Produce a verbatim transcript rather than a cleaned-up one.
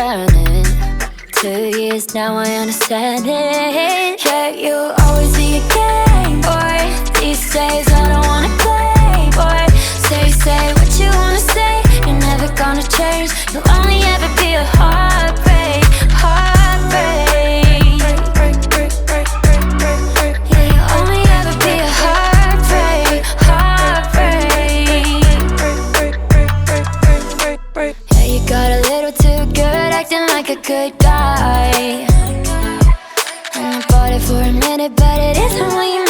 learning. Two years now, I understand it. Yeah, you'll always be a game boy. These days, I don't wanna play, boy. Say, say what you wanna say. You're never gonna change. You'll only ever be a heartbreak, heartbreak. Yeah, you'll only ever be a heartbreak, heartbreak. Yeah, you got a little too good, acting like a good guy. And I bought it for a minute, but it isn't what you